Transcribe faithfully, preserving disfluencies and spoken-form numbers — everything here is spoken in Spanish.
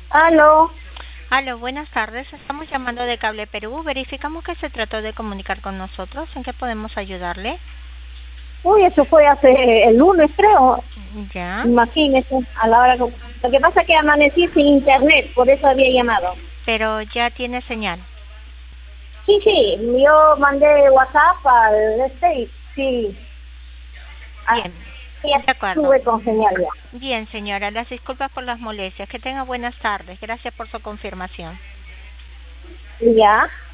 Aló. Aló, buenas tardes. Estamos llamando de Cable Perú. Verificamos que se trató de comunicar con nosotros. ¿En qué podemos ayudarle? Uy, eso fue hace el lunes, creo. Ya. Imagínese, a la hora que... Lo que pasa es que amanecí sin internet, por eso había llamado. Pero ya tiene señal. Sí, sí, yo mandé WhatsApp al este y sí. Ah, Bien. ya De acuerdo. estuve con señal ya. Bien, señora. Las disculpas por las molestias. Que tenga buenas tardes. Gracias por su confirmación. Ya.